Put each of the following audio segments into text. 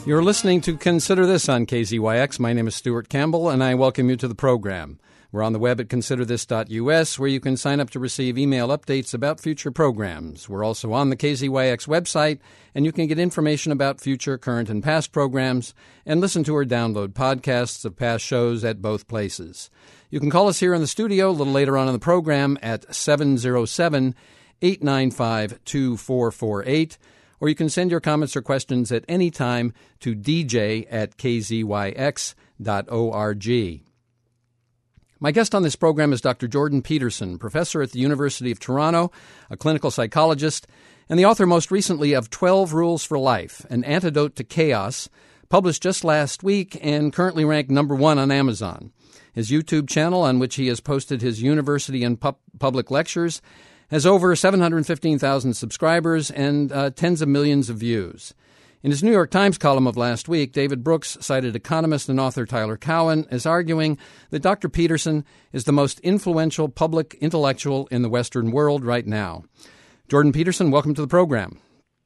You're listening to Consider This on KZYX. My name is Stuart Campbell, and I welcome you to the program. We're on the web at considerthis.us, where you can sign up to receive email updates about future programs. We're also on the KZYX website, and you can get information about future, current, and past programs, and listen to or download podcasts of past shows at both places. You can call us here in the studio a little later on in the program at 707-895-2448, or you can send your comments or questions at any time to dj@kzyx.org. My guest on this program is Dr. Jordan Peterson, professor at the University of Toronto, a clinical psychologist, and the author most recently of 12 Rules for Life, An Antidote to Chaos, published just last week and currently ranked number 1 on Amazon. His YouTube channel, on which he has posted his university and public lectures, has over 715,000 subscribers and tens of millions of views. In his New York Times column of last week, David Brooks cited economist and author Tyler Cowen as arguing that Dr. Peterson is the most influential public intellectual in the Western world right now. Jordan Peterson, welcome to the program.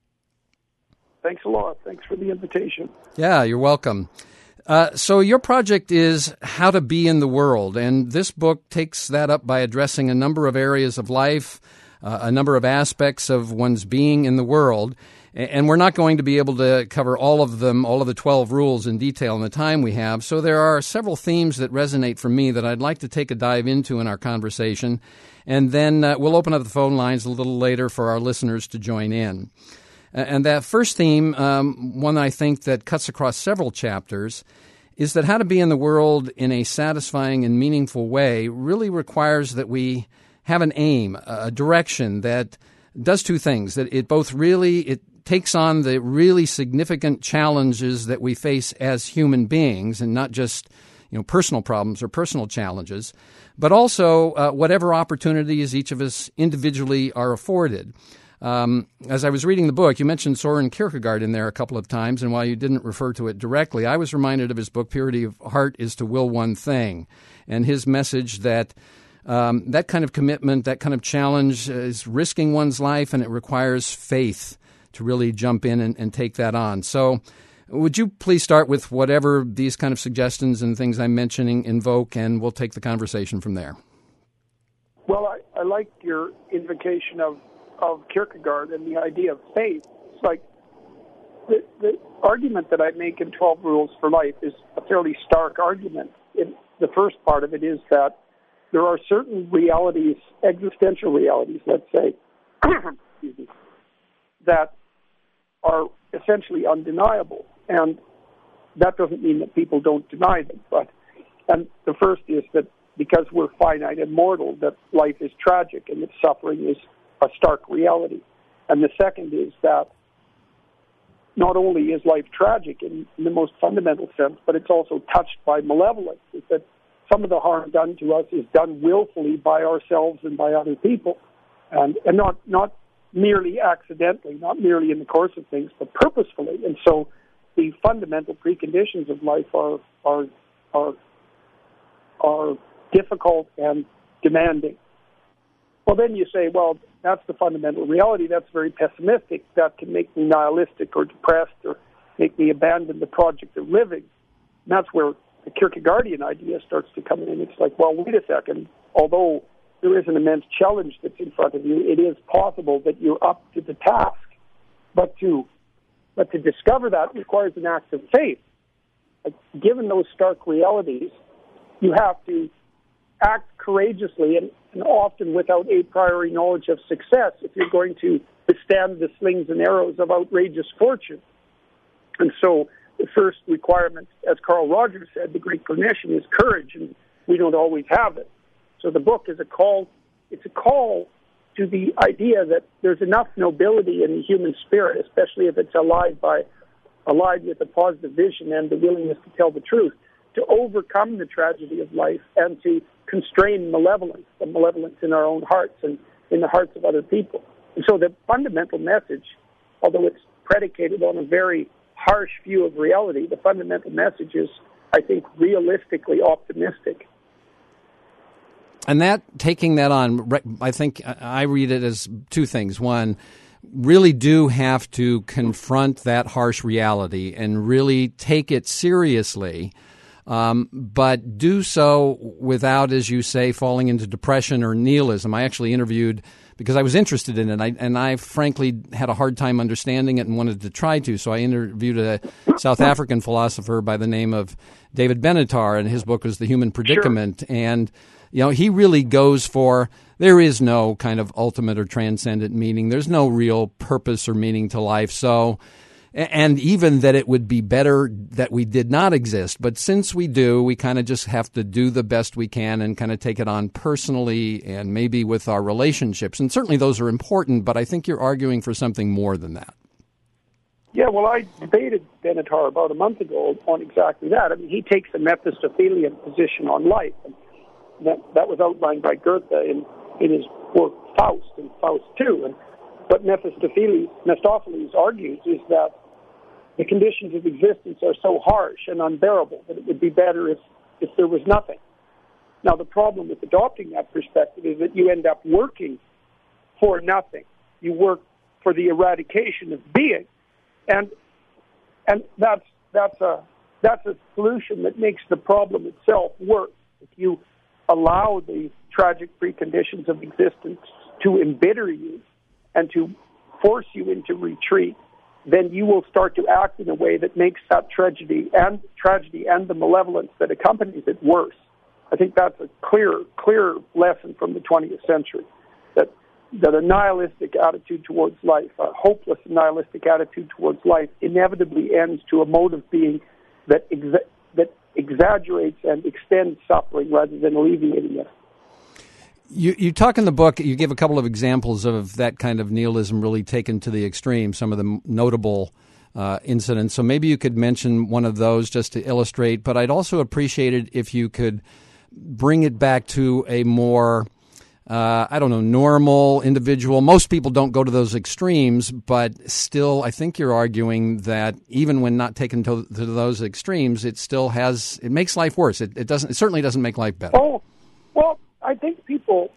Thanks a lot. Thanks for the invitation. Yeah, you're welcome. So your project is How to Be in the World, and this book takes that up by addressing a number of areas of life, a number of aspects of one's being in the world. And we're not going to be able to cover all of them, all of the 12 rules in detail in the time we have. So there are several themes that resonate for me that I'd like to take a dive into in our conversation. And then we'll open up the phone lines a little later for our listeners to join in. And that first theme, one I think that cuts across several chapters, is that how to be in the world in a satisfying and meaningful way really requires that we have an aim, a direction that does two things, that it takes on the really significant challenges that we face as human beings, and not just personal problems or personal challenges, but also whatever opportunities each of us individually are afforded. As I was reading the book, you mentioned Soren Kierkegaard in there a couple of times, and while you didn't refer to it directly, I was reminded of his book, Purity of Heart is to Will One Thing, and his message that that kind of commitment, that kind of challenge is risking one's life, and it requires faith to really jump in and take that on. So would you please start with whatever these kind of suggestions and things I'm mentioning invoke, and we'll take the conversation from there. Well, I like your invocation of Kierkegaard and the idea of faith. It's like the argument that I make in 12 Rules for Life is a fairly stark argument. The first part of it is that there are certain realities, existential realities, let's say, excuse me, that are essentially undeniable. And that doesn't mean that people don't deny them. And the first is that because we're finite and mortal, that life is tragic and that suffering is a stark reality. And the second is that not only is life tragic in the most fundamental sense, but it's also touched by malevolence. It's that some of the harm done to us is done willfully by ourselves and by other people, and not merely accidentally, not merely in the course of things, but purposefully. And so the fundamental preconditions of life are difficult and demanding. Well, then you say, well, that's the fundamental reality. That's very pessimistic. That can make me nihilistic or depressed or make me abandon the project of living. And that's where the Kierkegaardian idea starts to come in. It's like, well, wait a second. Although there is an immense challenge that's in front of you, it is possible that you're up to the task. But to discover that requires an act of faith. Like, given those stark realities, you have to act courageously and often without a priori knowledge of success if you're going to withstand the slings and arrows of outrageous fortune. And so the first requirement, as Carl Rogers said, the great clinician, is courage, and we don't always have it. So the book is a call to the idea that there's enough nobility in the human spirit, especially if it's allied with a positive vision and the willingness to tell the truth, to overcome the tragedy of life and to constrain malevolence, the malevolence in our own hearts and in the hearts of other people. And so the fundamental message, although it's predicated on a very harsh view of reality, the fundamental message is, I think, realistically optimistic. And that, taking that on, I think I read it as two things. One, really do have to confront that harsh reality and really take it seriously, but do so without, as you say, falling into depression or nihilism. I actually interviewed, because I was interested in it, and I frankly had a hard time understanding it and wanted to try to, so I interviewed a South African philosopher by the name of David Benatar, and his book was The Human Predicament. Sure. And he really goes for, there is no kind of ultimate or transcendent meaning. There's no real purpose or meaning to life. So, and even that it would be better that we did not exist. But since we do, we kind of just have to do the best we can and kind of take it on personally and maybe with our relationships. And certainly those are important, but I think you're arguing for something more than that. Yeah, well, I debated Benatar about a month ago on exactly that. I mean, he takes a Mephistophelian position on life. And that was outlined by Goethe in his work Faust and Faust II. And what Mephistopheles argues is that the conditions of existence are so harsh and unbearable that it would be better if there was nothing. Now, the problem with adopting that perspective is that you end up working for nothing. You work for the eradication of being, and that's a solution that makes the problem itself worse. If you allow the tragic preconditions of existence to embitter you and to force you into retreat, then you will start to act in a way that makes that tragedy and the malevolence that accompanies it worse. I think that's a clear lesson from the 20th century, that a nihilistic attitude towards life, a hopeless nihilistic attitude towards life, inevitably ends to a mode of being that exaggerates and extends suffering rather than alleviating it. You talk in the book, you give a couple of examples of that kind of nihilism really taken to the extreme, some of the notable incidents. So maybe you could mention one of those just to illustrate, but I'd also appreciate it if you could bring it back to a more, normal individual. Most people don't go to those extremes, but still I think you're arguing that even when not taken to those extremes, it makes life worse. It certainly doesn't make life better. Oh, well, I think people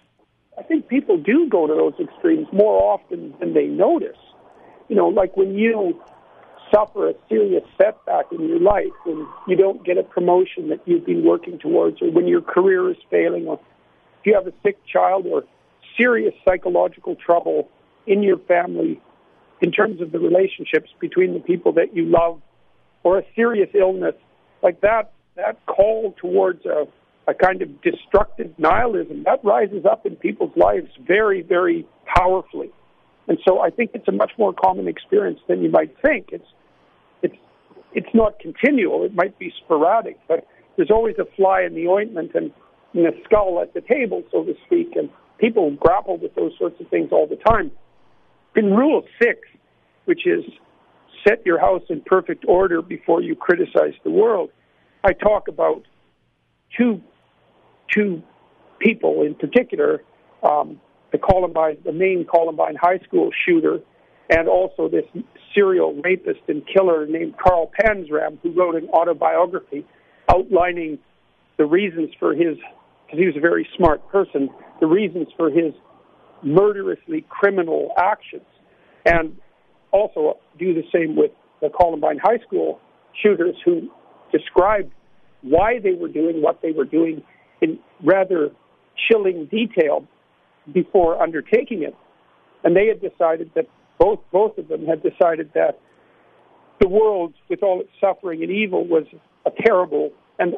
do go to those extremes more often than they notice. Like when you suffer a serious setback in your life, when you don't get a promotion that you've been working towards, or when your career is failing, or if you have a sick child, or serious psychological trouble in your family in terms of the relationships between the people that you love, or a serious illness, like that call towards a kind of destructive nihilism, that rises up in people's lives very, very powerfully. And so I think it's a much more common experience than you might think. It's not continual. It might be sporadic, but there's always a fly in the ointment and a skull at the table, so to speak, and people grapple with those sorts of things all the time. In Rule 6, which is set your house in perfect order before you criticize the world, I talk about two people in particular, the main Columbine High School shooter, and also this serial rapist and killer named Carl Panzram, who wrote an autobiography outlining the reasons for his, because he was a very smart person, the reasons for his murderously criminal actions. And also do the same with the Columbine High School shooters, who described why they were doing what they were doing in rather chilling detail before undertaking it. And they had decided that, both of them had decided that the world, with all its suffering and evil, was a terrible and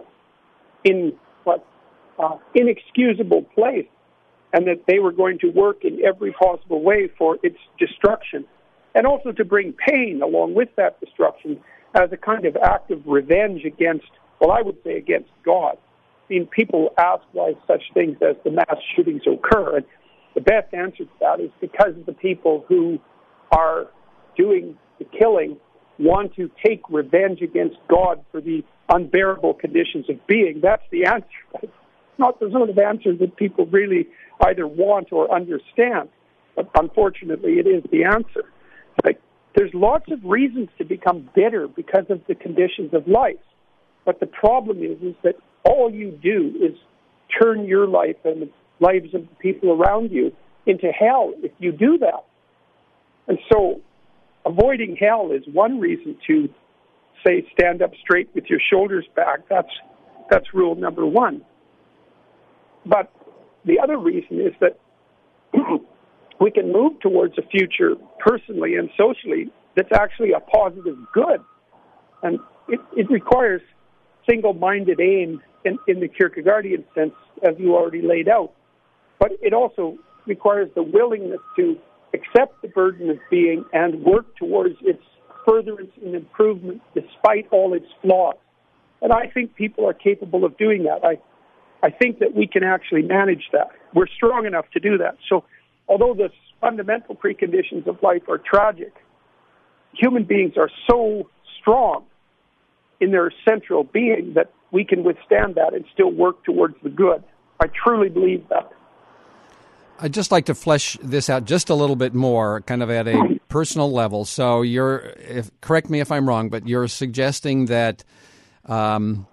inexcusable place, and that they were going to work in every possible way for its destruction, and also to bring pain along with that destruction as a kind of act of revenge against, I would say against God. I mean, people ask why such things as the mass shootings occur, and the best answer to that is because the people who are doing the killing want to take revenge against God for the unbearable conditions of being. That's the answer. It's not the sort of answer that people really either want or understand, but unfortunately it is the answer. Like, there's lots of reasons to become bitter because of the conditions of life, but the problem is that all you do is turn your life and the lives of the people around you into hell if you do that. And so avoiding hell is one reason to, say, stand up straight with your shoulders back. That's rule number one. But the other reason is that we can move towards a future personally and socially that's actually a positive good. And it requires single-minded aim in the Kierkegaardian sense, as you already laid out. But it also requires the willingness to accept the burden of being and work towards its furtherance and improvement despite all its flaws. And I think people are capable of doing that. I think that we can actually manage that. We're strong enough to do that. So although the fundamental preconditions of life are tragic, human beings are so strong in their central being that we can withstand that and still work towards the good. I truly believe that. I'd just like to flesh this out just a little bit more, kind of at a personal level. So correct me if I'm wrong, but you're suggesting that even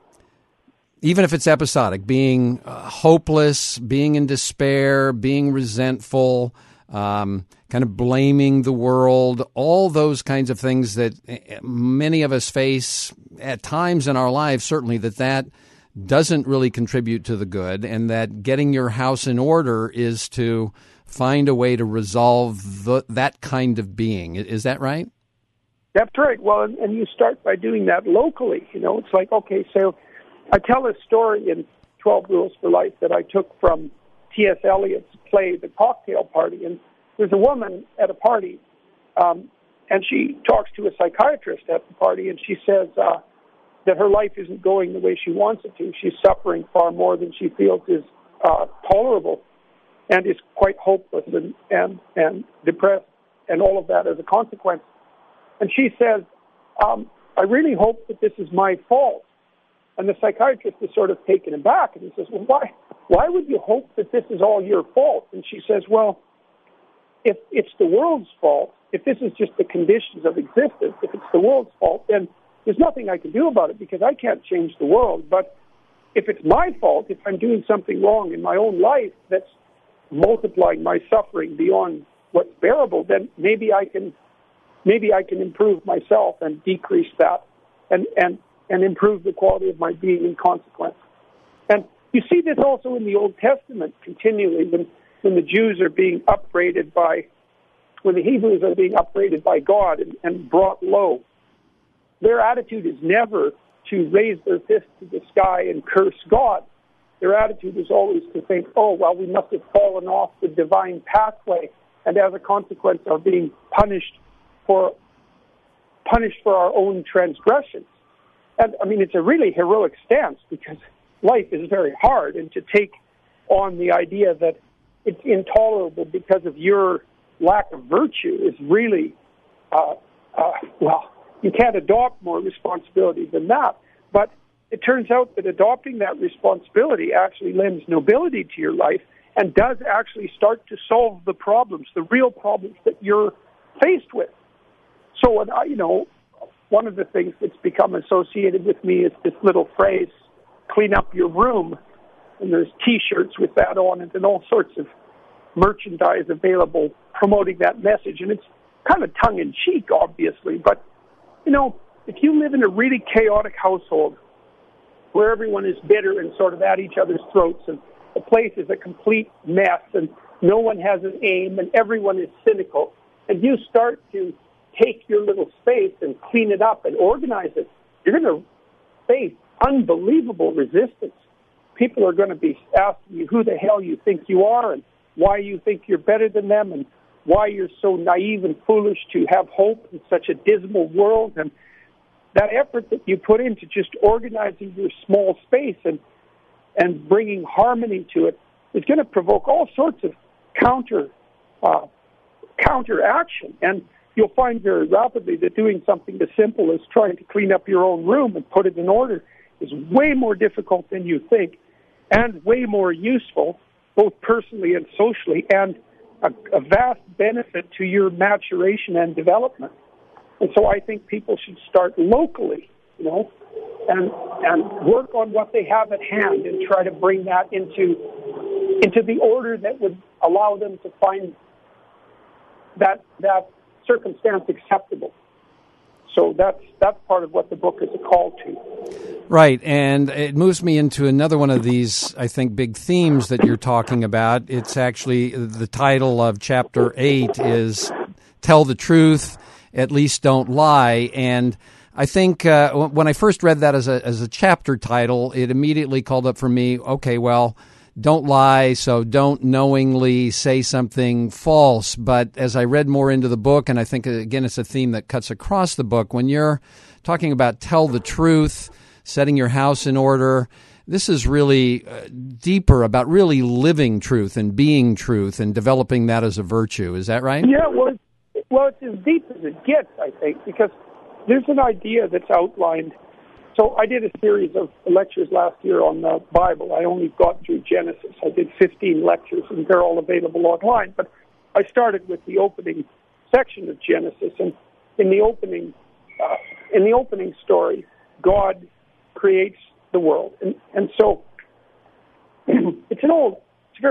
if it's episodic, being hopeless, being in despair, being resentful, kind of blaming the world, all those kinds of things that many of us face at times in our lives, certainly that doesn't really contribute to the good, and that getting your house in order is to find a way to resolve that kind of being. Is that right? That's right. Well, and you start by doing that locally. It's like, okay, so I tell a story in 12 Rules for Life that I took from T.S. Eliot's play, The Cocktail Party. And there's a woman at a party, and she talks to a psychiatrist at the party, and she says that her life isn't going the way she wants it to. She's suffering far more than she feels is tolerable, and is quite hopeless and depressed, and all of that as a consequence. And she says, I really hope that this is my fault. And the psychiatrist is sort of taken aback, and he says, well, why would you hope that this is all your fault? And she says, well, if it's the world's fault, if this is just the conditions of existence, if it's the world's fault, then there's nothing I can do about it because I can't change the world. But if it's my fault, if I'm doing something wrong in my own life that's multiplying my suffering beyond what's bearable, then maybe I can improve myself and decrease that and improve the quality of my being in consequence. And you see this also in the Old Testament continually when the Jews are being upbraided when the Hebrews are being upbraided by God and brought low. Their attitude is never to raise their fist to the sky and curse God. Their attitude is always to think, oh, well, we must have fallen off the divine pathway, and as a consequence are being punished for our own transgressions. And, I mean, it's a really heroic stance because life is very hard, and to take on the idea that it's intolerable because of your lack of virtue is really, you can't adopt more responsibility than that. But it turns out that adopting that responsibility actually lends nobility to your life and does actually start to solve the problems, the real problems that you're faced with. So, one of the things that's become associated with me is this little phrase, clean up your room. And there's T-shirts with that on it and all sorts of merchandise available promoting that message. And it's kind of tongue-in-cheek, obviously. But, if you live in a really chaotic household where everyone is bitter and sort of at each other's throats and the place is a complete mess and no one has an aim and everyone is cynical, and you start to take your little space and clean it up and organize it, you're going to face unbelievable resistance. People are going to be asking you who the hell you think you are and why you think you're better than them and why you're so naive and foolish to have hope in such a dismal world. And that effort that you put into just organizing your small space and bringing harmony to it is going to provoke all sorts of counteraction. And you'll find very rapidly that doing something as simple as trying to clean up your own room and put it in order is way more difficult than you think and way more useful, both personally and socially, and a vast benefit to your maturation and development. And so I think people should start locally, and work on what they have at hand and try to bring that into the order that would allow them to find that circumstance acceptable. So that's part of what the book is a call to. Right, and it moves me into another one of these, I think, big themes that you're talking about. It's actually, the title of Chapter 8 is Tell the Truth, At Least Don't Lie. And I think when I first read that as a chapter title, it immediately called up for me, okay, well, don't lie, so don't knowingly say something false. But as I read more into the book, and I think, again, it's a theme that cuts across the book, when you're talking about tell the truth, setting your house in order, this is really deeper about really living truth and being truth and developing that as a virtue. Is that right? Yeah, well, it's as deep as it gets, I think, because there's an idea that's outlined. So I did a series of lectures last year on the Bible. I only got through Genesis. I did 15 lectures, and they're all available online. But I started with the opening section of Genesis, and in the opening story, God creates the world, and so the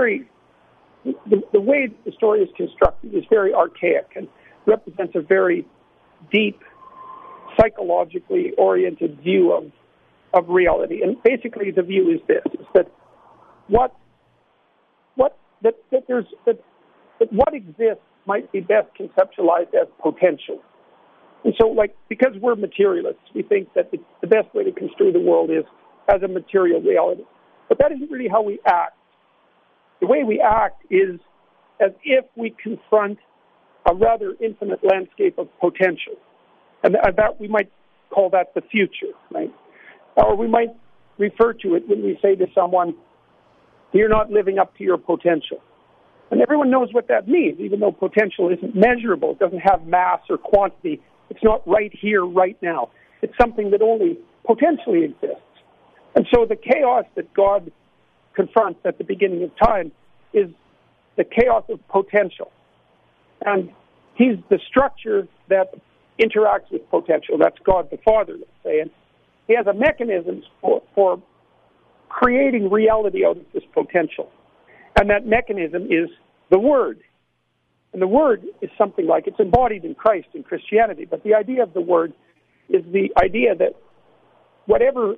way the story is constructed is very archaic and represents a very deep, psychologically oriented view of reality. And basically the view is this, is that what exists might be best conceptualized as potential. And so, because we're materialists, we think that the best way to construe the world is as a material reality. But that isn't really how we act. The way we act is as if we confront a rather infinite landscape of potential. And that we might call that the future, right? Or we might refer to it when we say to someone, you're not living up to your potential. And everyone knows what that means, even though potential isn't measurable. It doesn't have mass or quantity. It's not right here, right now. It's something that only potentially exists. And so the chaos that God confronts at the beginning of time is the chaos of potential. And he's the structure that interacts with potential. That's God the Father, let's say. And he has a mechanism for creating reality out of this potential. And that mechanism is the Word. And the Word is something like, it's embodied in Christ in Christianity, but the idea of the Word is the idea that whatever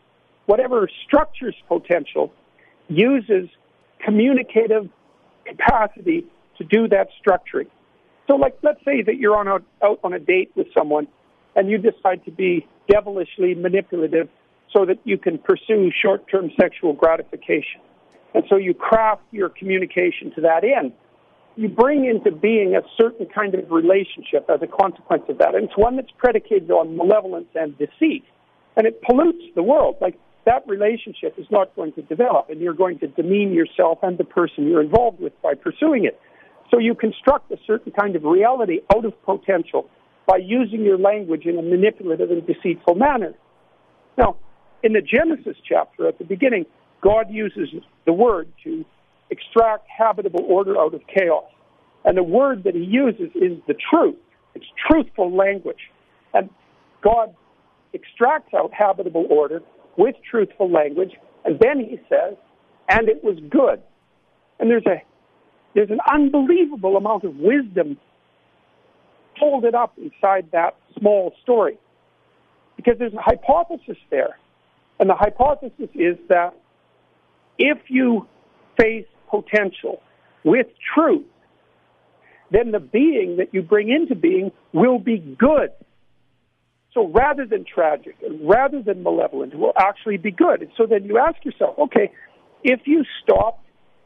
structures potential uses communicative capacity to do that structuring. So, let's say that you're out on a date with someone, and you decide to be devilishly manipulative so that you can pursue short-term sexual gratification. And so you craft your communication to that end. You bring into being a certain kind of relationship as a consequence of that. And it's one that's predicated on malevolence and deceit. And it pollutes the world. That relationship is not going to develop, and you're going to demean yourself and the person you're involved with by pursuing it. So you construct a certain kind of reality out of potential by using your language in a manipulative and deceitful manner. Now, in the Genesis chapter at the beginning, God uses the Word to extract habitable order out of chaos. And the word that he uses is the truth. It's truthful language. And God extracts out habitable order with truthful language, and then he says, and it was good. And there's an unbelievable amount of wisdom folded up inside that small story, because there's a hypothesis there. And the hypothesis is that if you face potential with truth, then the being that you bring into being will be good. So rather than tragic, and rather than malevolent, it will actually be good. And so then you ask yourself, okay, if you stop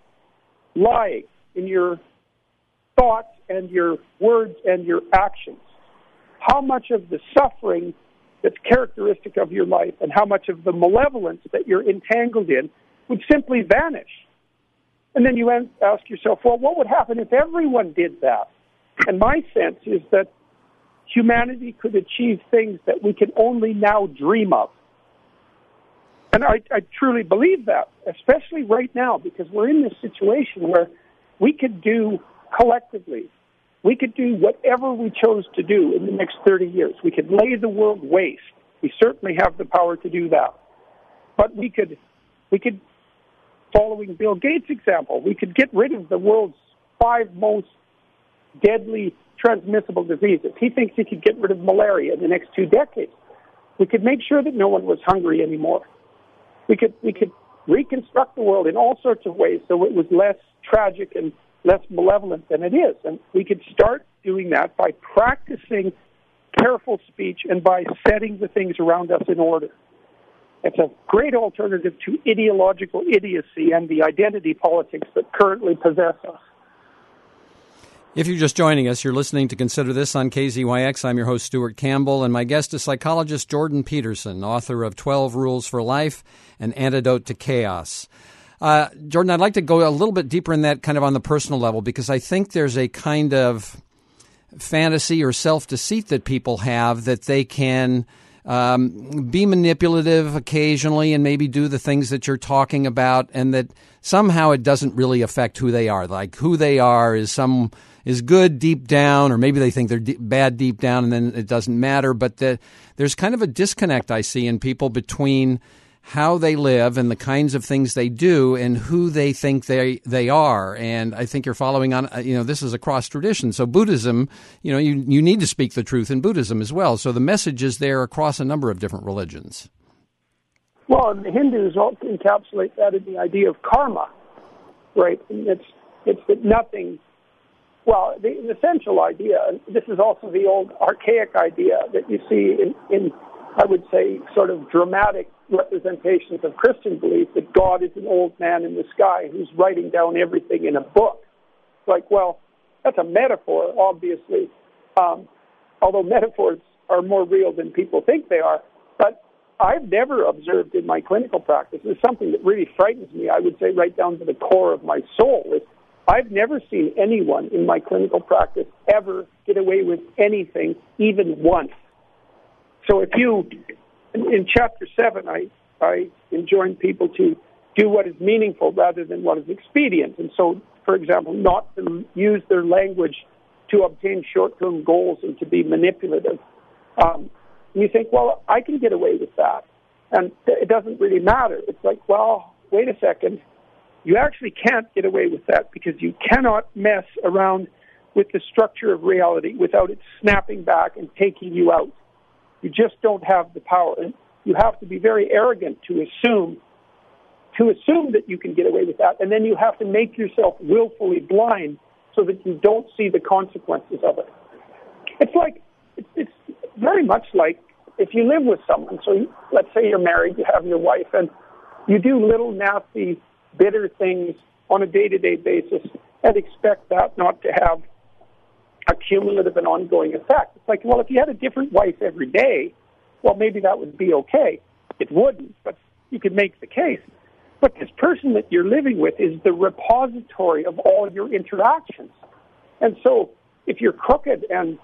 lying in your thoughts and your words and your actions, how much of the suffering that's characteristic of your life and how much of the malevolence that you're entangled in would simply vanish? And then you ask yourself, well, what would happen if everyone did that? And my sense is that humanity could achieve things that we can only now dream of. And I truly believe that, especially right now, because we're in this situation where we could do collectively, we could do whatever we chose to do in the next 30 years. We could lay the world waste. We certainly have the power to do that. But we could, following Bill Gates' example, we could get rid of the world's 5 most deadly transmissible diseases. He thinks he could get rid of malaria in the next 2 decades. We could make sure that no one was hungry anymore. We could reconstruct the world in all sorts of ways so it was less tragic and less malevolent than it is. And we could start doing that by practicing careful speech and by setting the things around us in order. It's a great alternative to ideological idiocy and the identity politics that currently possess us. If you're just joining us, you're listening to Consider This on KZYX. I'm your host, Stuart Campbell, and my guest is psychologist Jordan Peterson, author of 12 Rules for Life, An Antidote to Chaos. Jordan, I'd like to go a little bit deeper in that kind of on the personal level, because I think there's a kind of fantasy or self-deceit that people have that they can be manipulative occasionally and maybe do the things that you're talking about, and that somehow it doesn't really affect who they are. Like who they are is good deep down, or maybe they think they're bad deep down and then it doesn't matter. But there's kind of a disconnect I see in people between how they live and the kinds of things they do and who they think they are. And I think you're following on, this is across tradition. So Buddhism, you need to speak the truth in Buddhism as well. So the message is there across a number of different religions. Well, and the Hindus also encapsulate that in the idea of karma, right? And it's that nothing. Well, the essential idea, and this is also the old archaic idea that you see in I would say, sort of dramatic representations of Christian belief, that God is an old man in the sky who's writing down everything in a book. It's like, well, that's a metaphor, obviously, although metaphors are more real than people think they are. But I've never observed in my clinical practice, it's something that really frightens me, I would say right down to the core of my soul, is I've never seen anyone in my clinical practice ever get away with anything, even once. So if you, in Chapter 7, I enjoin people to do what is meaningful rather than what is expedient. And so, for example, not to use their language to obtain short-term goals and to be manipulative. You think, well, I can get away with that. And it doesn't really matter. It's like, well, wait a second. You actually can't get away with that because you cannot mess around with the structure of reality without it snapping back and taking you out. You just don't have the power. And you have to be very arrogant to assume that you can get away with that. And then you have to make yourself willfully blind so that you don't see the consequences of it. It's very much like if you live with someone. So let's say you're married, you have your wife, and you do little nasty, bitter things on a day-to-day basis and expect that not to have a cumulative and ongoing effect. It's like, well, if you had a different wife every day, well, maybe that would be okay. It wouldn't, but you could make the case. But this person that you're living with is the repository of all your interactions. And so if you're crooked and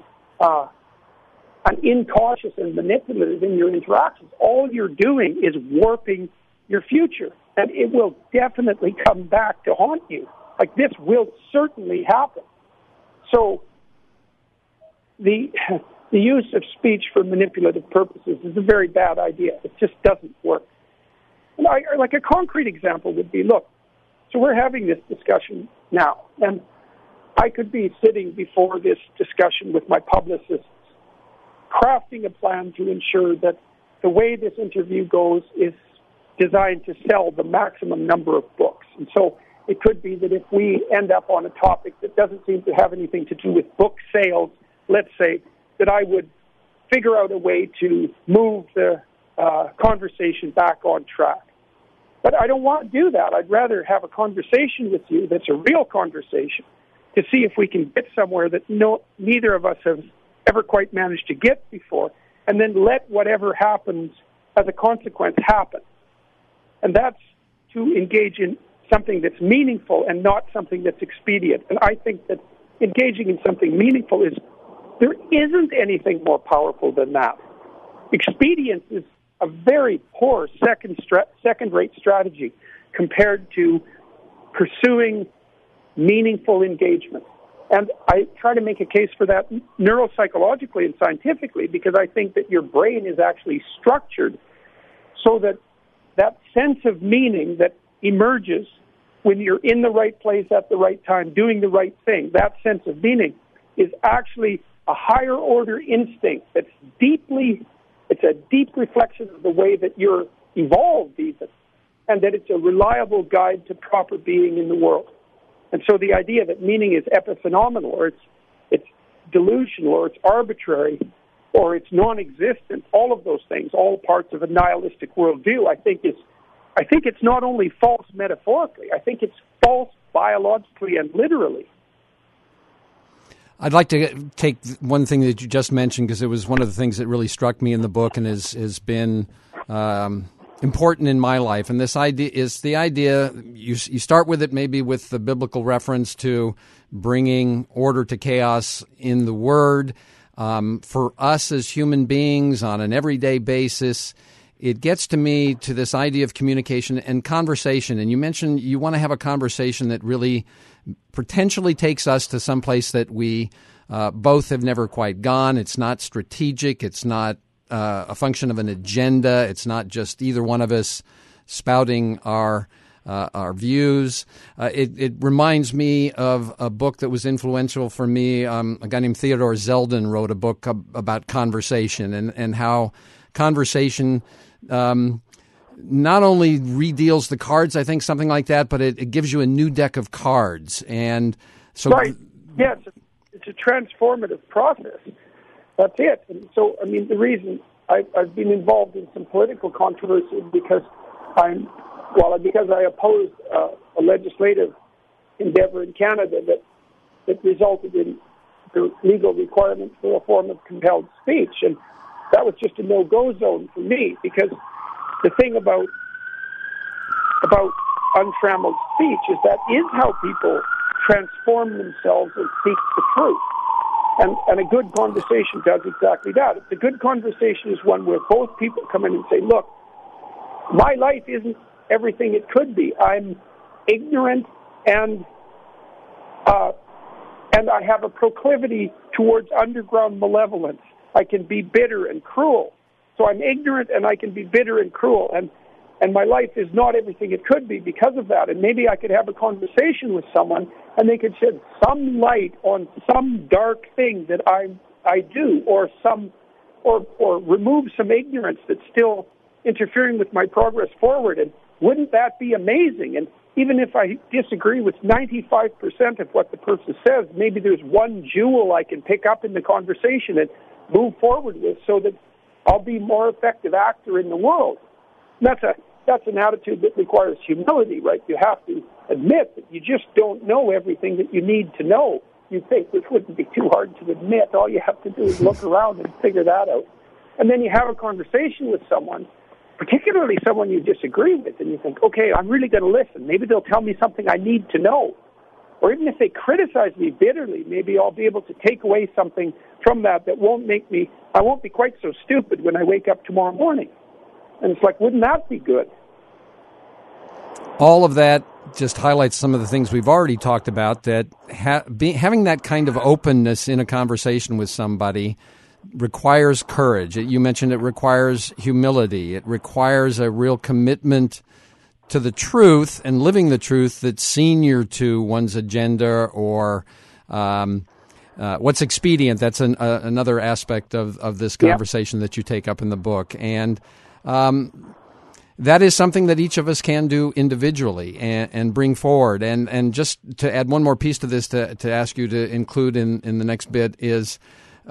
incautious and manipulative in your interactions, all you're doing is warping your future. And it will definitely come back to haunt you. Like, this will certainly happen. So the use of speech for manipulative purposes is a very bad idea. It just doesn't work. And like a concrete example would be, look, so we're having this discussion now, and I could be sitting before this discussion with my publicists, crafting a plan to ensure that the way this interview goes is designed to sell the maximum number of books. And so it could be that if we end up on a topic that doesn't seem to have anything to do with book sales, let's say, that I would figure out a way to move the conversation back on track. But I don't want to do that. I'd rather have a conversation with you that's a real conversation to see if we can get somewhere that neither of us have ever quite managed to get before, and then let whatever happens as a consequence happen. And that's to engage in something that's meaningful and not something that's expedient. And I think that engaging in something meaningful there isn't anything more powerful than that. Expedience is a very poor second-rate strategy compared to pursuing meaningful engagement. And I try to make a case for that neuropsychologically and scientifically, because I think that your brain is actually structured so that that sense of meaning that emerges when you're in the right place at the right time, doing the right thing, that sense of meaning is actually a higher order instinct that's it's a deep reflection of the way that you're evolved even, and that it's a reliable guide to proper being in the world. And so the idea that meaning is epiphenomenal, or it's delusional, or it's arbitrary, or it's non-existent, all of those things, all parts of a nihilistic worldview, I think it's not only false metaphorically, I think it's false biologically and literally. I'd like to take one thing that you just mentioned, because it was one of the things that really struck me in the book and has been important in my life. And this idea is the idea, you start with it maybe with the biblical reference to bringing order to chaos in the Word. For us as human beings on an everyday basis, it gets to me to this idea of communication and conversation. And you mentioned you want to have a conversation that really potentially takes us to some place that we both have never quite gone. It's not strategic. It's not a function of an agenda. It's not just either one of us spouting our views. It reminds me of a book that was influential for me. A guy named Theodore Zeldin wrote a book about conversation and how conversation not only redeals the cards, I think, something like that, but it gives you a new deck of cards. And so, right. Yeah, it's a transformative process. That's it. And so, I mean, the reason I've been involved in some political controversy because I opposed a legislative endeavor in Canada that resulted in the legal requirement for a form of compelled speech. And that was just a no-go zone for me, because the thing about untrammeled speech is that is how people transform themselves and seek the truth. And a good conversation does exactly that. A good conversation is one where both people come in and say, look, my life isn't everything it could be. I'm ignorant and I have a proclivity towards underground malevolence. I can be bitter and cruel. So I'm ignorant and I can be bitter and cruel. And my life is not everything it could be because of that. And maybe I could have a conversation with someone and they could shed some light on some dark thing that I do, or remove some ignorance that's still interfering with my progress forward. And wouldn't that be amazing? And even if I disagree with 95% of what the person says, maybe there's one jewel I can pick up in the conversation and move forward with, so that I'll be a more effective actor in the world. And that's an attitude that requires humility, right? You have to admit that you just don't know everything that you need to know. You think, which wouldn't be too hard to admit. All you have to do is look around and figure that out. And then you have a conversation with someone, particularly someone you disagree with, and you think, okay, I'm really going to listen. Maybe they'll tell me something I need to know. Or even if they criticize me bitterly, maybe I'll be able to take away something from that won't make me, I won't be quite so stupid when I wake up tomorrow morning. And it's like, wouldn't that be good? All of that just highlights some of the things we've already talked about, that having that kind of openness in a conversation with somebody requires courage. You mentioned it requires humility. It requires a real commitment to the truth and living the truth that's senior to one's agenda or what's expedient. That's another aspect of this conversation that you take up in the book. And that is something that each of us can do individually and bring forward. And just to add one more piece to this, to ask you to include in the next bit is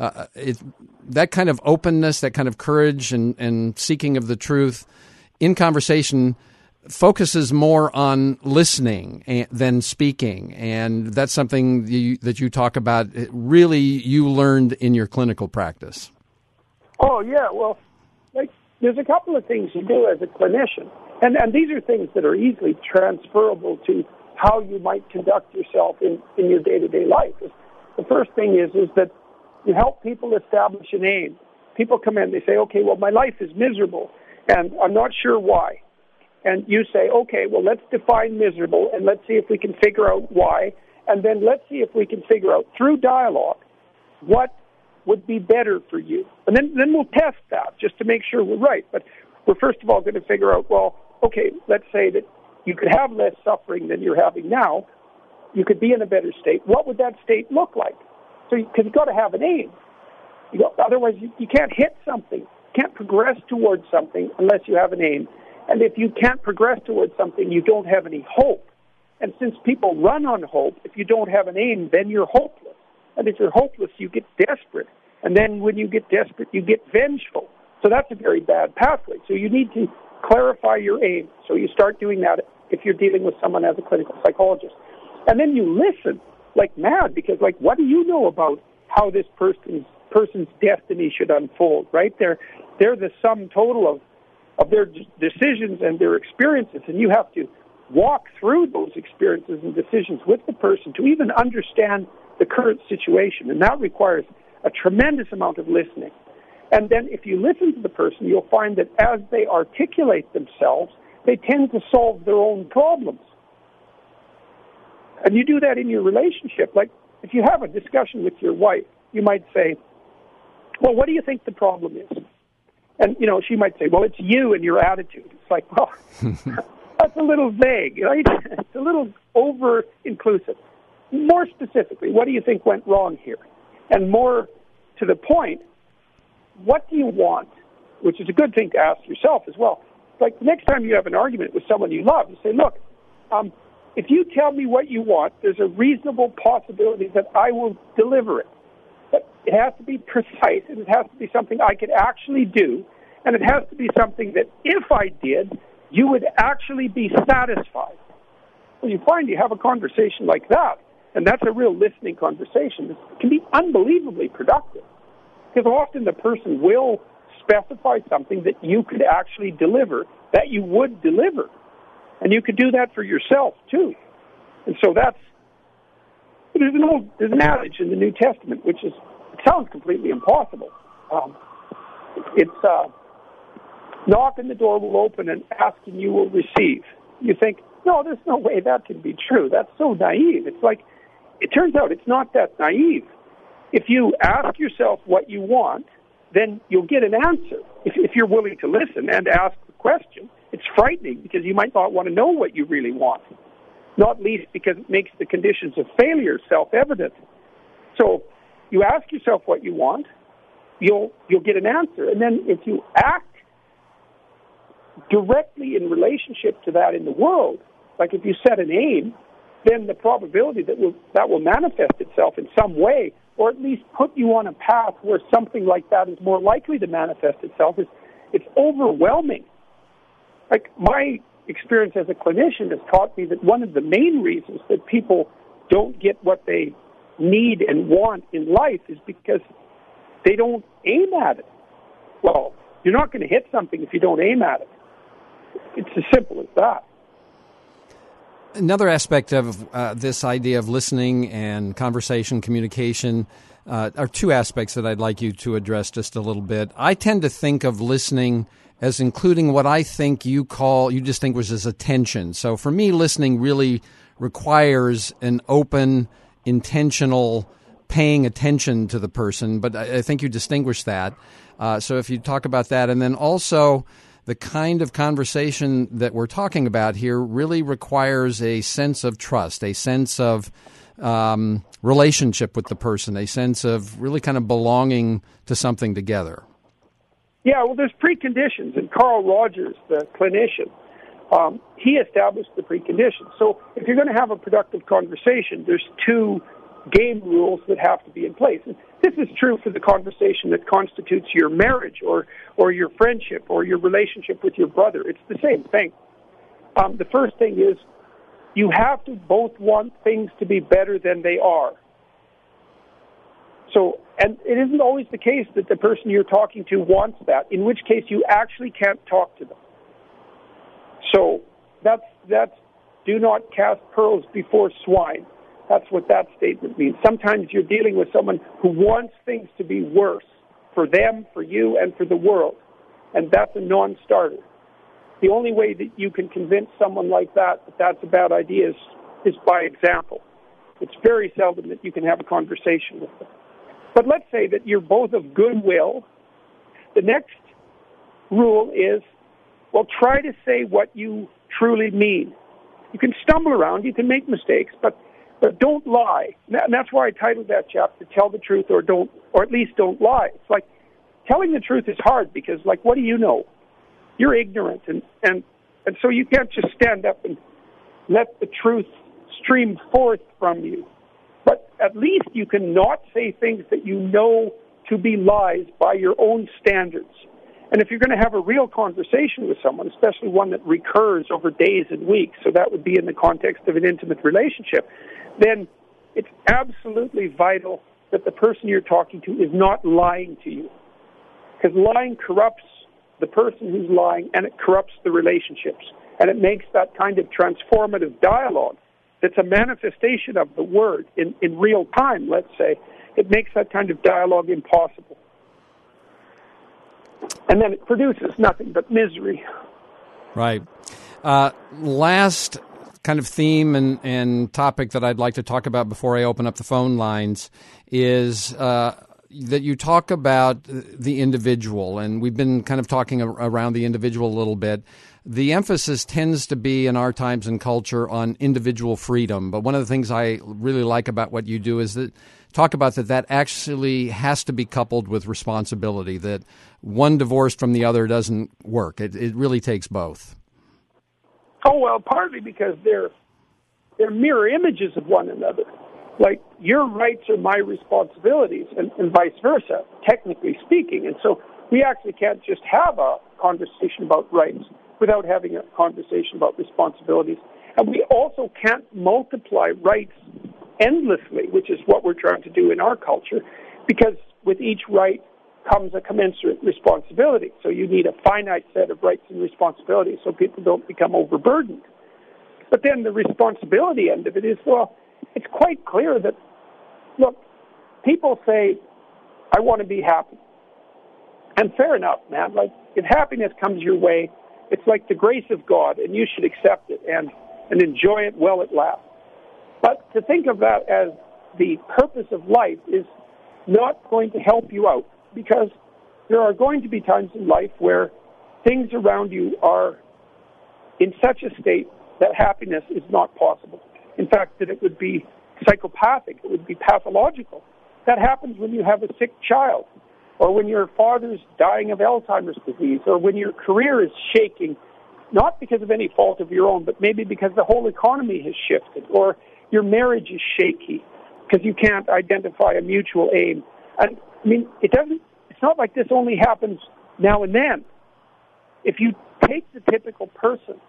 that kind of openness, that kind of courage and seeking of the truth in conversation focuses more on listening than speaking. And that's something that you talk about, really you learned in your clinical practice. Oh, yeah. Well, there's a couple of things you do as a clinician, and these are things that are easily transferable to how you might conduct yourself in your day-to-day life. The first thing is that you help people establish an aim. People come in, they say, okay, well, my life is miserable, and I'm not sure why. And you say, okay, well, let's define miserable, and let's see if we can figure out why, and then let's see if we can figure out, through dialogue, what would be better for you. And then we'll test that just to make sure we're right. But we're first of all going to figure out, well, okay, let's say that you could have less suffering than you're having now. You could be in a better state. What would that state look like? So because you've got to have an aim. Otherwise, you can't hit something. You can't progress towards something unless you have an aim. And if you can't progress towards something, you don't have any hope. And since people run on hope, if you don't have an aim, then you're hopeless. And if you're hopeless, you get desperate. And then when you get desperate, you get vengeful. So that's a very bad pathway. So you need to clarify your aim. So you start doing that if you're dealing with someone as a clinical psychologist. And then you listen like mad, because what do you know about how this person's destiny should unfold, right? They're the sum total of their decisions and their experiences, and you have to walk through those experiences and decisions with the person to even understand the current situation, and that requires a tremendous amount of listening. And then if you listen to the person, you'll find that as they articulate themselves, they tend to solve their own problems. And you do that in your relationship. Like if you have a discussion with your wife, you might say, well, what do you think the problem is? And, she might say, well, it's you and your attitude. It's like, well, that's a little vague, right? It's a little over-inclusive. More specifically, what do you think went wrong here? And more to the point, what do you want? Which is a good thing to ask yourself as well. Like the next time you have an argument with someone you love, you say, look, if you tell me what you want, there's a reasonable possibility that I will deliver it. But it has to be precise, and it has to be something I could actually do, and it has to be something that if I did, you would actually be satisfied. Well, you find you have a conversation like that, and that's a real listening conversation. It can be unbelievably productive, because often the person will specify something that you could actually deliver, that you would deliver. And you could do that for yourself, too. And so there's an adage in the New Testament, it sounds completely impossible. It's knock and the door will open, and ask and you will receive. You think, no, there's no way that can be true. That's so naive. It's like, it turns out it's not that naive. If you ask yourself what you want, then you'll get an answer. If you're willing to listen and ask the question, it's frightening because you might not want to know what you really want, not least because it makes the conditions of failure self-evident. So you ask yourself what you want, you'll get an answer. And then if you act directly in relationship to that in the world, like if you set an aim, then the probability that will manifest itself in some way, or at least put you on a path where something like that is more likely to manifest itself, it's overwhelming. Like my experience as a clinician has taught me that one of the main reasons that people don't get what they need and want in life is because they don't aim at it. Well, you're not going to hit something if you don't aim at it. It's as simple as that. Another aspect of this idea of listening and conversation, communication, are two aspects that I'd like you to address just a little bit. I tend to think of listening as including what I think you distinguish as attention. So for me, listening really requires an open, intentional paying attention to the person, but I think you distinguish that. So if you talk about that, and then also the kind of conversation that we're talking about here really requires a sense of trust, a sense of relationship with the person, a sense of really kind of belonging to something together. Yeah, well, there's preconditions, and Carl Rogers, the clinician, he established the preconditions. So if you're going to have a productive conversation, there's two game rules that have to be in place. And this is true for the conversation that constitutes your marriage or your friendship or your relationship with your brother. It's the same thing. The first thing is you have to both want things to be better than they are. So, and it isn't always the case that the person you're talking to wants that, in which case you actually can't talk to them. So that's do not cast pearls before swine. That's what that statement means. Sometimes you're dealing with someone who wants things to be worse for them, for you, and for the world. And that's a non-starter. The only way that you can convince someone like that that's a bad idea is by example. It's very seldom that you can have a conversation with them. But let's say that you're both of goodwill. The next rule is, well, try to say what you truly mean. You can stumble around, you can make mistakes, but But don't lie. And that's why I titled that chapter, Tell the Truth or at least don't lie. It's like, telling the truth is hard because, like, what do you know? You're ignorant. And so you can't just stand up and let the truth stream forth from you. But at least you can not say things that you know to be lies by your own standards. And if you're going to have a real conversation with someone, especially one that recurs over days and weeks, so that would be in the context of an intimate relationship, then it's absolutely vital that the person you're talking to is not lying to you. Because lying corrupts the person who's lying, and it corrupts the relationships. And it makes that kind of transformative dialogue that's a manifestation of the word in real time, let's say, it makes that kind of dialogue impossible. And then it produces nothing but misery. Right. Last kind of theme and topic that I'd like to talk about before I open up the phone lines is that you talk about the individual, and we've been kind of talking around the individual a little bit. The emphasis tends to be in our times and culture on individual freedom, but one of the things I really like about what you do is that talk about that actually has to be coupled with responsibility, that one divorced from the other doesn't work. It really takes both. Oh, well, partly because they're mirror images of one another. Like, your rights are my responsibilities, and vice versa, technically speaking. And so we actually can't just have a conversation about rights without having a conversation about responsibilities. And we also can't multiply rights endlessly, which is what we're trying to do in our culture, because with each right comes a commensurate responsibility. So you need a finite set of rights and responsibilities so people don't become overburdened. But then the responsibility end of it is, well, it's quite clear that, look, people say, I want to be happy. And fair enough, man. Like, if happiness comes your way, it's like the grace of God, and you should accept it and enjoy it while it lasts. But to think of that as the purpose of life is not going to help you out, because there are going to be times in life where things around you are in such a state that happiness is not possible. In fact, that it would be psychopathic, it would be pathological. That happens when you have a sick child, or when your father's dying of Alzheimer's disease, or when your career is shaking, not because of any fault of your own, but maybe because the whole economy has shifted, or your marriage is shaky because you can't identify a mutual aim. And I mean, it's not like this only happens now and then. If you take the typical person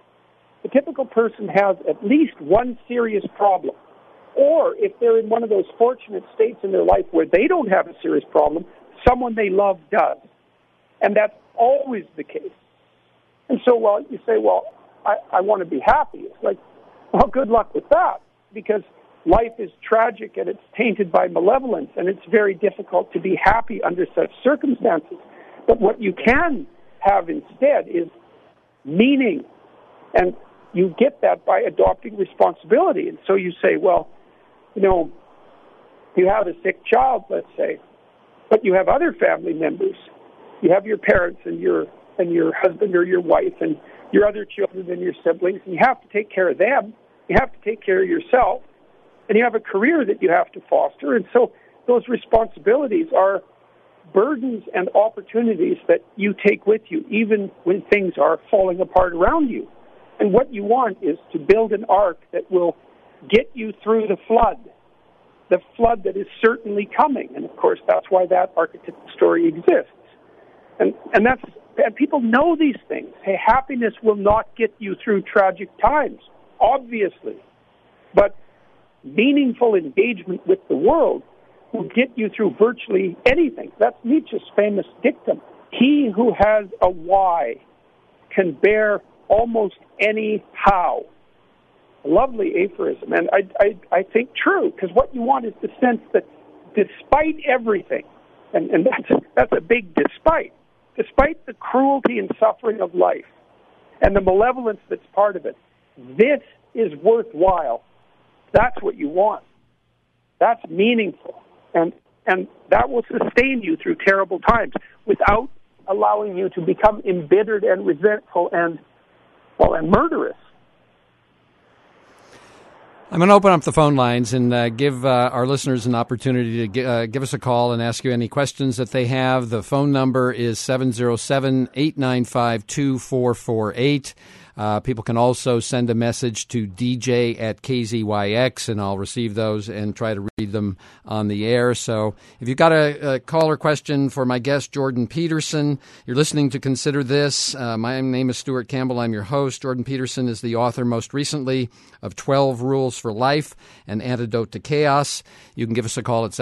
has at least one serious problem. Or if they're in one of those fortunate states in their life where they don't have a serious problem, someone they love does. And that's always the case. And so, well, you say, well, I want to be happy. It's like, well, good luck with that, because life is tragic and it's tainted by malevolence, and it's very difficult to be happy under such circumstances. But what you can have instead is meaning, and you get that by adopting responsibility. And so you say, well, you know, you have a sick child, let's say, but you have other family members. You have your parents and your husband or your wife and your other children and your siblings, and you have to take care of them. You have to take care of yourself, and you have a career that you have to foster. And so those responsibilities are burdens and opportunities that you take with you, even when things are falling apart around you. And what you want is to build an ark that will get you through the flood that is certainly coming. And of course, that's why that archetypal story exists. And people know these things. Hey, happiness will not get you through tragic times, obviously. But meaningful engagement with the world will get you through virtually anything. That's Nietzsche's famous dictum. He who has a why can bear almost any how. A lovely aphorism, and I think true, because what you want is the sense that despite everything, and that's a big despite the cruelty and suffering of life and the malevolence that's part of it, this is worthwhile. That's what you want. That's meaningful. And that will sustain you through terrible times without allowing you to become embittered and resentful and murderous. I'm going to open up the phone lines and give our listeners an opportunity to give us a call and ask you any questions that they have. The phone number is 707-895-2448. People can also send a message to dj@kzyx, and I'll receive those and try to read them on the air. So if you've got a call or question for my guest, Jordan Peterson, you're listening to Consider This. My name is Stuart Campbell. I'm your host. Jordan Peterson is the author most recently of 12 Rules for Life, An Antidote to Chaos. You can give us a call at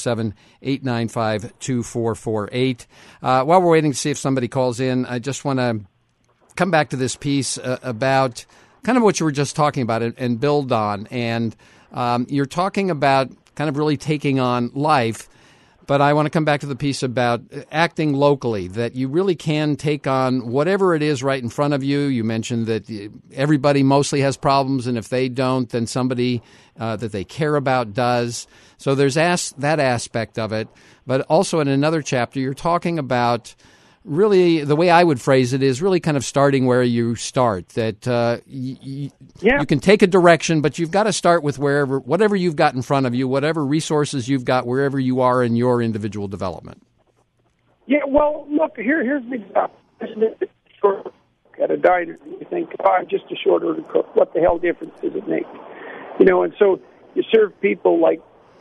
707-895-2448. While we're waiting to see if somebody calls in, I just want to come back to this piece about kind of what you were just talking about and build on. And you're talking about kind of really taking on life, but I want to come back to the piece about acting locally, that you really can take on whatever it is right in front of you. You mentioned that everybody mostly has problems, and if they don't, then somebody that they care about does. So there's that aspect of it. But also in another chapter, you're talking about really, the way I would phrase it is really kind of starting where you start, that you can take a direction, but you've got to start with whatever you've got in front of you, whatever resources you've got, wherever you are in your individual development. Yeah, well, look, here's the example. Short at a diner, you think, I'm just a short order cook. What the hell difference does it make? And so you serve people like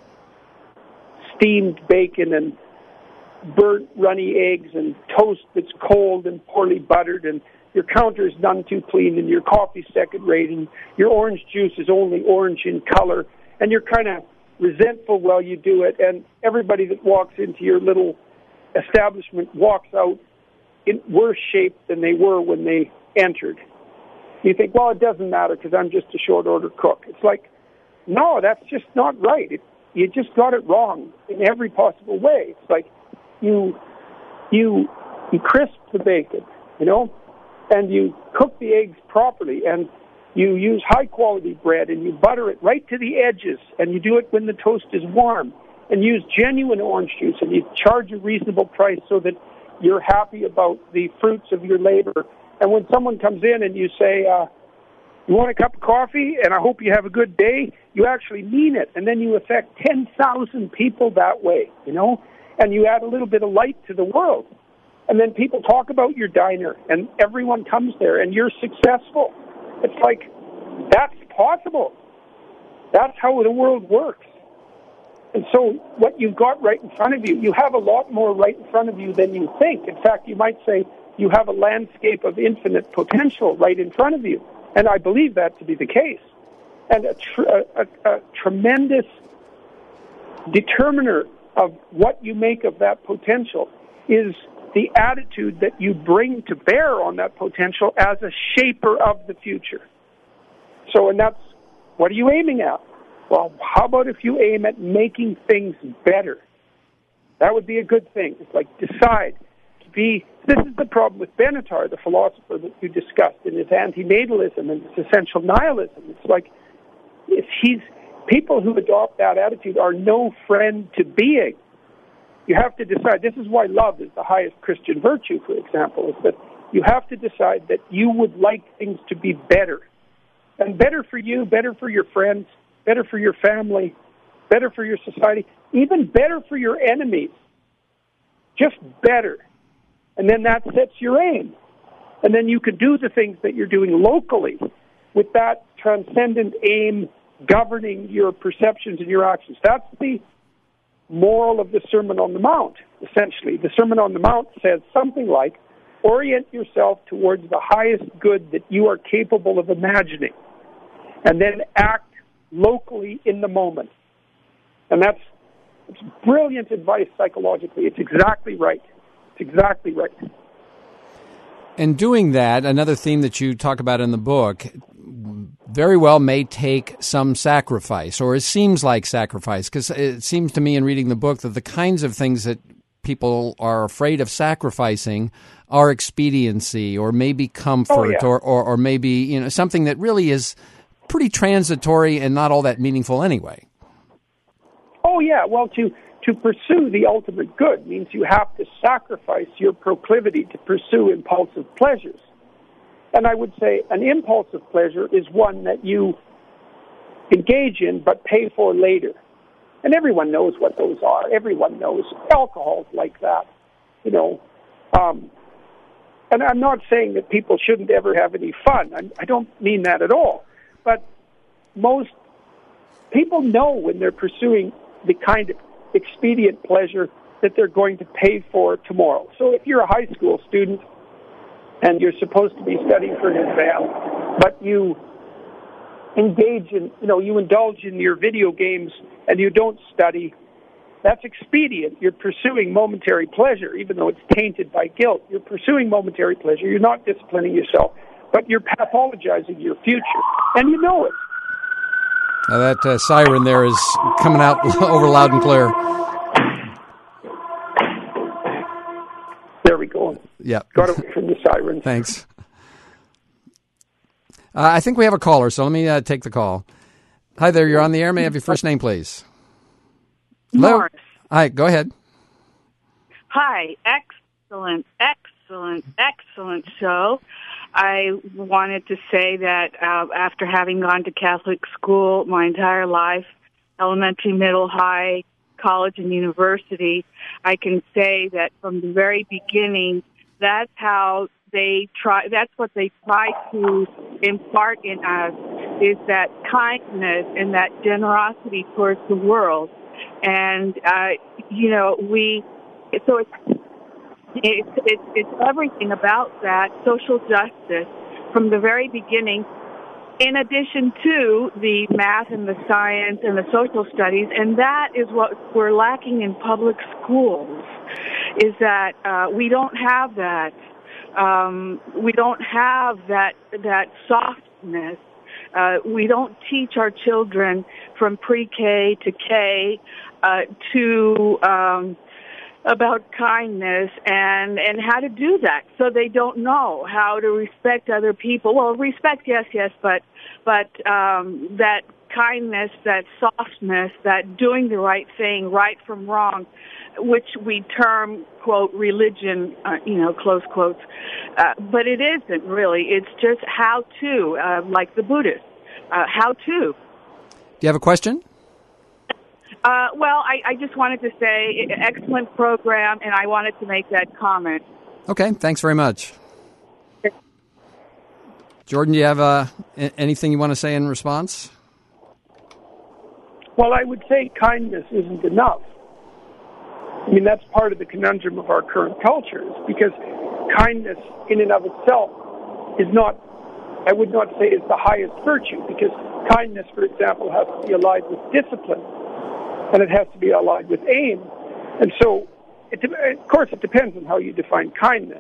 steamed bacon and burnt runny eggs and toast that's cold and poorly buttered, and your counter is none too clean, and your coffee's second rate, and your orange juice is only orange in color, and you're kind of resentful while you do it, and everybody that walks into your little establishment walks out in worse shape than they were when they entered. You think, well, it doesn't matter because I'm just a short order cook. It's like, no, that's just not right. You just got it wrong in every possible way. It's like, you crisp the bacon, and you cook the eggs properly, and you use high-quality bread, and you butter it right to the edges, and you do it when the toast is warm, and use genuine orange juice, and you charge a reasonable price so that you're happy about the fruits of your labor. And when someone comes in and you say, you want a cup of coffee, and I hope you have a good day, you actually mean it, and then you affect 10,000 people that way, and you add a little bit of light to the world. And then people talk about your diner, and everyone comes there, and you're successful. It's like, that's possible. That's how the world works. And so what you've got right in front of you, you have a lot more right in front of you than you think. In fact, you might say you have a landscape of infinite potential right in front of you. And I believe that to be the case. And a tremendous determiner of what you make of that potential is the attitude that you bring to bear on that potential as a shaper of the future. So, and that's, what are you aiming at? Well, how about if you aim at making things better? That would be a good thing. It's like, decide to be, this is the problem with Benatar, the philosopher that you discussed, in his antinatalism and his essential nihilism. It's like, people who adopt that attitude are no friend to being. You have to decide. This is why love is the highest Christian virtue, for example, is that you have to decide that you would like things to be better. And better for you, better for your friends, better for your family, better for your society, even better for your enemies. Just better. And then that sets your aim. And then you can do the things that you're doing locally with that transcendent aim governing your perceptions and your actions. That's the moral of the Sermon on the Mount, essentially. The Sermon on the Mount says something like, orient yourself towards the highest good that you are capable of imagining, and then act locally in the moment. And it's brilliant advice psychologically. It's exactly right. It's exactly right. And doing that, another theme that you talk about in the book, very well may take some sacrifice, or it seems like sacrifice, because it seems to me in reading the book that the kinds of things that people are afraid of sacrificing are expediency, or maybe comfort, or maybe something that really is pretty transitory and not all that meaningful anyway. Oh, yeah. Well, to pursue the ultimate good means you have to sacrifice your proclivity to pursue impulsive pleasures. And I would say an impulsive pleasure is one that you engage in but pay for later. And everyone knows what those are. Everyone knows. Alcohol's like that, you know. And I'm not saying that people shouldn't ever have any fun. I don't mean that at all. But most people know when they're pursuing the kind of expedient pleasure that they're going to pay for tomorrow. So if you're a high school student and you're supposed to be studying for an exam, but you engage in, you indulge in your video games and you don't study, that's expedient. You're pursuing momentary pleasure, even though it's tainted by guilt. You're pursuing momentary pleasure. You're not disciplining yourself, but you're pathologizing your future, and you know it. That siren there is coming out over loud and clear. There we go. Yeah. Got away from the siren. Thanks. I think we have a caller, so let me take the call. Hi there, you're on the air. May I have your first name, please? Hello? Morris. Hi, go ahead. Hi, excellent show. I wanted to say that after having gone to Catholic school my entire life, elementary, middle, high, college, and university, I can say that from the very beginning, that's what they try to impart in us, is that kindness and that generosity towards the world. And, it's everything about that, social justice, from the very beginning, in addition to the math and the science and the social studies. And that is what we're lacking in public schools, is that we don't have that. We don't have that softness. We don't teach our children from pre-K to K about kindness and how to do that. So they don't know how to respect other people. Well, respect, yes, but that kindness, that softness, that doing the right thing, right from wrong, which we term, quote, religion, close quotes. But it isn't really. It's just how to, like the Buddhists, how to. Do you have a question? Well, I just wanted to say, excellent program, and I wanted to make that comment. Okay, thanks very much. Jordan, do you have anything you want to say in response? Well, I would say kindness isn't enough. I mean, that's part of the conundrum of our current culture, is because kindness in and of itself is not, I would not say is the highest virtue, because kindness, for example, has to be allied with discipline, and it has to be allied with aim. And so, of course, it depends on how you define kindness.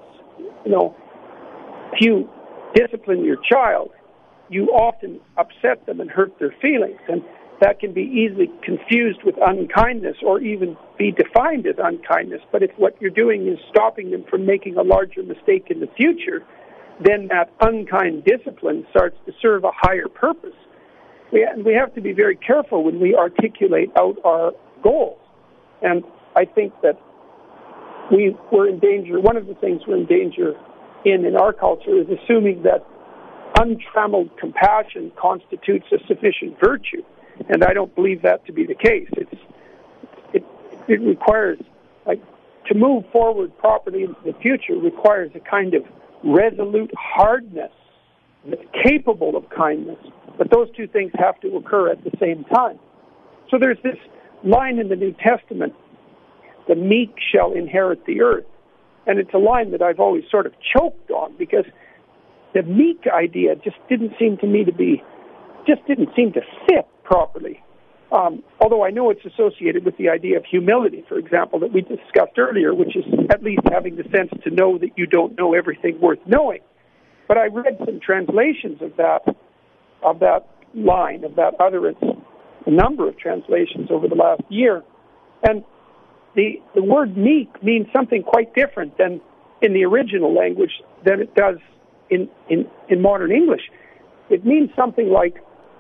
If you discipline your child, you often upset them and hurt their feelings, and that can be easily confused with unkindness or even be defined as unkindness. But if what you're doing is stopping them from making a larger mistake in the future, then that unkind discipline starts to serve a higher purpose. We have to be very careful when we articulate out our goals. And I think that we're in danger. One of the things we're in danger in our culture is assuming that untrammeled compassion constitutes a sufficient virtue. And I don't believe that to be the case. It requires, to move forward properly into the future requires a kind of resolute hardness that's capable of kindness. But those two things have to occur at the same time. So there's this line in the New Testament, the meek shall inherit the earth. And it's a line that I've always sort of choked on, because the meek idea just didn't seem to fit properly. Although I know it's associated with the idea of humility, for example, that we discussed earlier, which is at least having the sense to know that you don't know everything worth knowing. But I read some translations of that line, of that utterance, a number of translations over the last year, and the word meek means something quite different than in the original language than it does in modern English. It means something like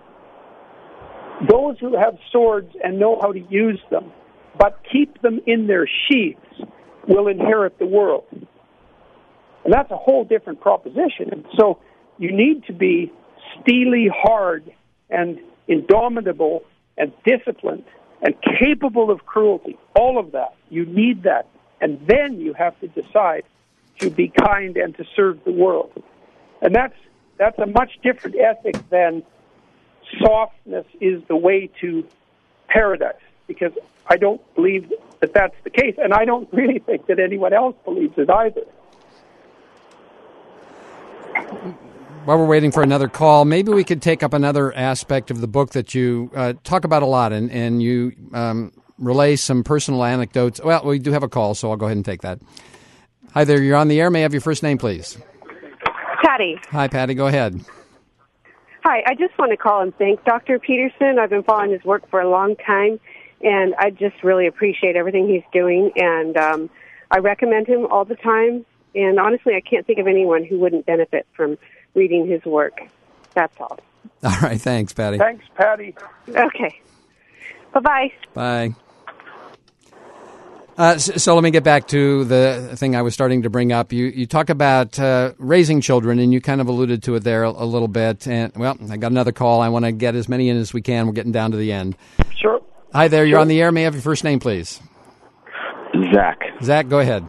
those who have swords and know how to use them, but keep them in their sheaths, will inherit the world. And that's a whole different proposition. And so you need to be steely hard and indomitable and disciplined and capable of cruelty. All of that. You need that. And then you have to decide to be kind and to serve the world. And that's a much different ethic than softness is the way to paradise, because I don't believe that that's the case, and I don't really think that anyone else believes it either. While we're waiting for another call, maybe we could take up another aspect of the book that you talk about a lot, and you relay some personal anecdotes. Well, we do have a call, so I'll go ahead and take that. Hi there, you're on the air. May I have your first name, please? Patty. Hi, Patty. Go ahead. Hi, I just want to call and thank Dr. Peterson. I've been following his work for a long time, and I just really appreciate everything he's doing, and I recommend him all the time, and honestly, I can't think of anyone who wouldn't benefit from reading his work. That's all. All right, thanks, Patty. Thanks, Patty. Okay. Bye-bye. Bye. So let me get back to the thing I was starting to bring up. You talk about raising children, and you kind of alluded to it there a little bit. And, well, I got another call. I want to get as many in as we can. We're getting down to the end. Sure. Hi there. You're on the air. May I have your first name, please? Zach. Zach, go ahead.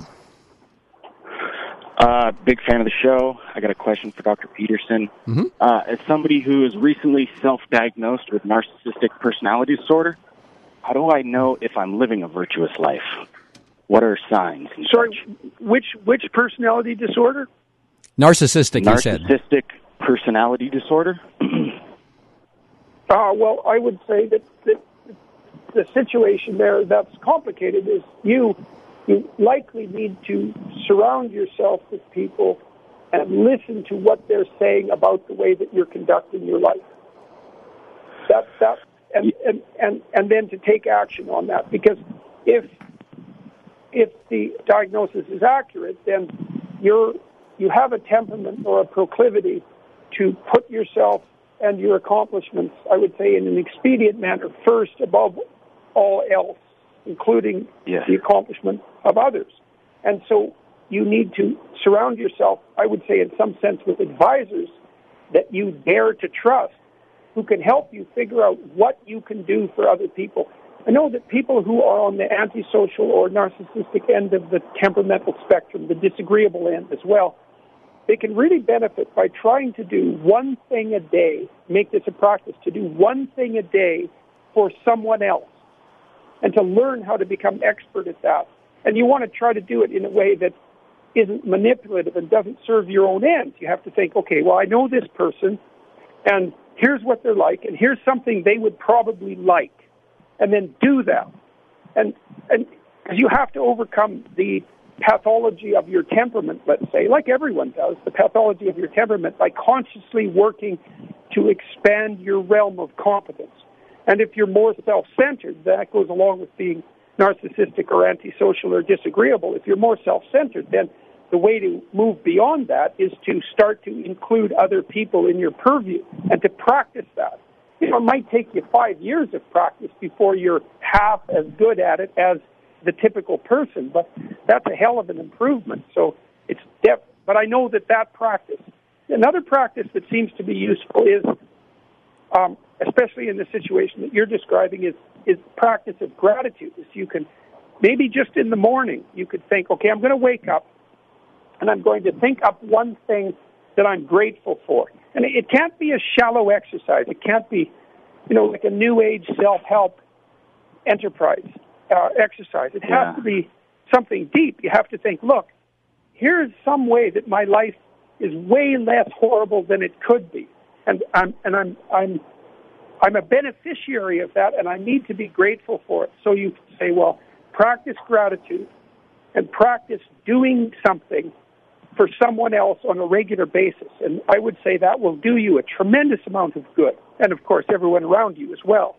Big fan of the show. I got a question for Dr. Peterson. Mm-hmm. As somebody who is recently self-diagnosed with narcissistic personality disorder, how do I know if I'm living a virtuous life? What are signs? Sorry, which personality disorder? Narcissistic, you said. Narcissistic personality disorder? Well, I would say that the situation there that's complicated is you likely need to surround yourself with people and listen to what they're saying about the way that you're conducting your life. And then to take action on that, because if the diagnosis is accurate, then you have a temperament or a proclivity to put yourself and your accomplishments, I would say, in an expedient manner first above all else, including the accomplishment of others. And so you need to surround yourself, I would say, in some sense, with advisors that you dare to trust, who can help you figure out what you can do for other people. I know that people who are on the antisocial or narcissistic end of the temperamental spectrum, the disagreeable end as well, they can really benefit by trying to do one thing a day, make this a practice, to do one thing a day for someone else, and to learn how to become expert at that. And you want to try to do it in a way that isn't manipulative and doesn't serve your own ends. You have to think, okay, well, I know this person, and here's what they're like, and here's something they would probably like, and then do that. And you have to overcome the pathology of your temperament, let's say, like everyone does, the pathology of your temperament, by consciously working to expand your realm of competence. And if you're more self-centered, that goes along with being narcissistic or antisocial or disagreeable. If you're more self-centered, then the way to move beyond that is to start to include other people in your purview and to practice that. It might take you 5 years of practice before you're half as good at it as the typical person, but that's a hell of an improvement. So it's but I know that practice. Another practice that seems to be useful is, especially in the situation that you're describing, is practice of gratitude. So you can, maybe just in the morning, you could think, okay, I'm going to wake up and I'm going to think up one thing that I'm grateful for. And it can't be a shallow exercise. It can't be, like a new age self-help enterprise exercise. It has to be something deep. You have to think, look, here's some way that my life is way less horrible than it could be. And I'm a beneficiary of that, and I need to be grateful for it. So you say, well, practice gratitude and practice doing something for someone else on a regular basis. And I would say that will do you a tremendous amount of good. And, of course, everyone around you as well.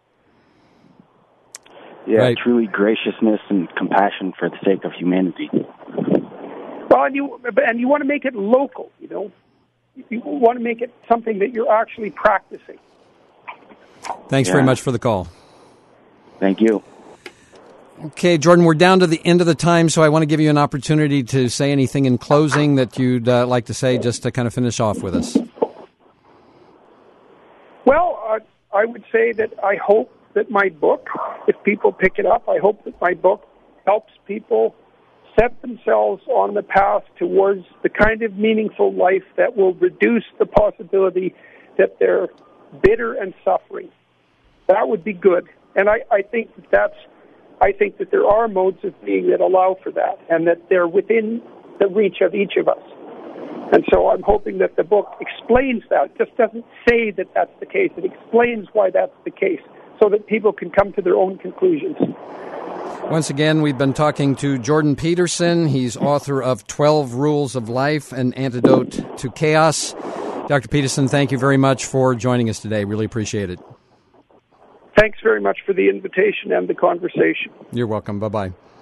Yeah, right. Truly graciousness and compassion for the sake of humanity. Well, and you want to make it local, You want to make it something that you're actually practicing. Thanks very much for the call. Thank you. Okay, Jordan, we're down to the end of the time, so I want to give you an opportunity to say anything in closing that you'd like to say, just to kind of finish off with us. Well, I would say that I hope that my book, if people pick it up, I hope that my book helps people set themselves on the path towards the kind of meaningful life that will reduce the possibility that they're bitter and suffering. That would be good. And I think that there are modes of being that allow for that, and that they're within the reach of each of us. And so I'm hoping that the book explains that. It just doesn't say that that's the case. It explains why that's the case, so that people can come to their own conclusions. Once again, we've been talking to Jordan Peterson. He's author of 12 Rules of Life, An Antidote to Chaos. Dr. Peterson, thank you very much for joining us today. Really appreciate it. Thanks very much for the invitation and the conversation. You're welcome. Bye-bye.